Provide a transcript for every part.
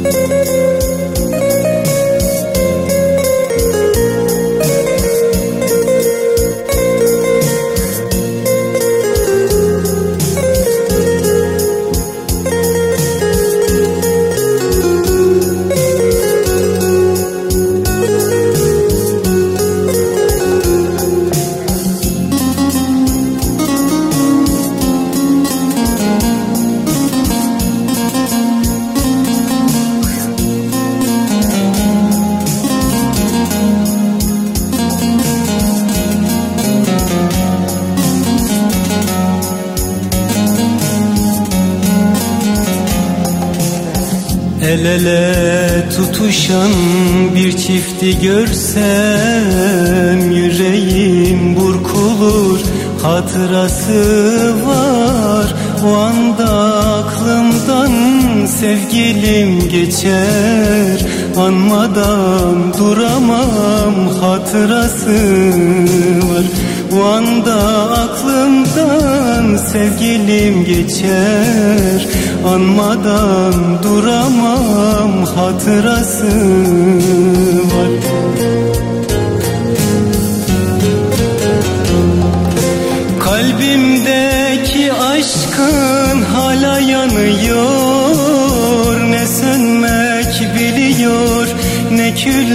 El ele tutuşan bir çifti görsem yüreğim burkulur. Hatırası var o anda aklımdan, sevgilim geçer anmadan duramam. Hatırası var o anda aklımdan, sevgilim geçer anmadan duramam. Hatırası var. Kalbimdeki aşkın hala yanıyor, ne sönmek biliyor ne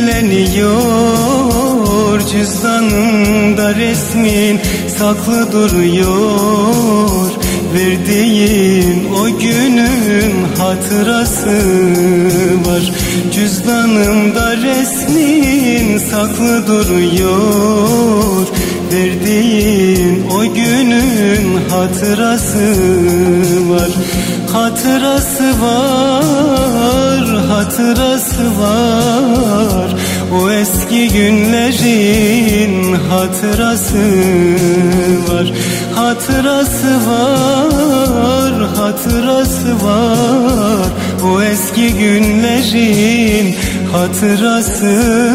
külleniyor. Cüzdanımda resmin saklı duruyor, verdiğin o günün hatırası var. Cüzdanımda resmin saklı duruyor, verdiğin o günün hatırası var. Hatırası var, hatırası var. O eski günlerin hatırası var. Hatırası var, hatırası var. O eski günlerin hatırası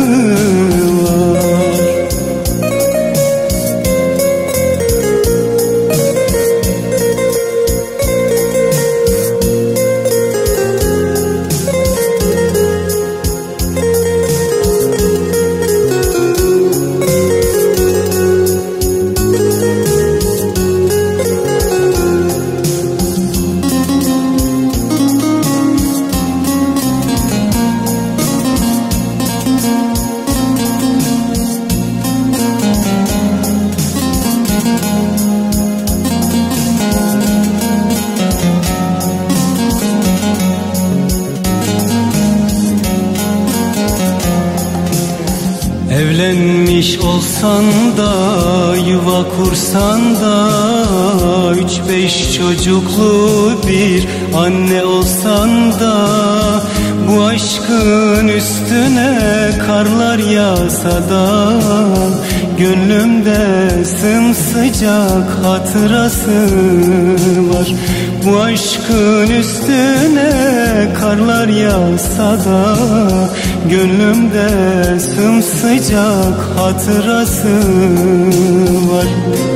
var. Evlenmiş olsan da, yuva kursan da, 3-5 çocuklu bir anne olsan da, bu aşkın üstüne karlar yağsa da, gönlümde sımsıcak hatırası var. Bu aşkın üstüne karlar yağsa da, gönlümde sımsıcak hatırası var.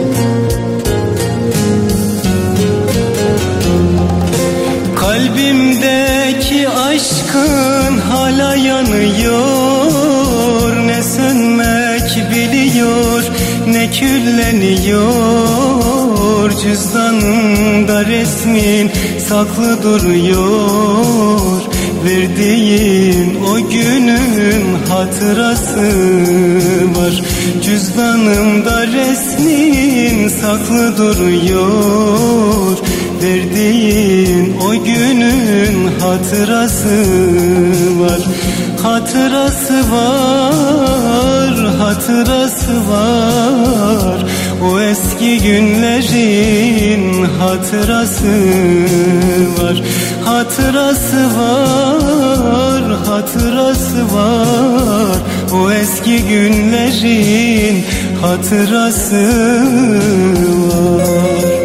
Kalbimdeki aşkın hala yanıyor, ne sönmek biliyor ne külleniyor. Cüzdanımda resmin saklı duruyor, verdiğin o günün hatırası var. Cüzdanımda resmin saklı duruyor, verdiğin o günün hatırası var. Hatırası var, hatırası var. O eski günlerin hatırası var. Hatırası var, hatırası var. O eski günlerin hatırası var.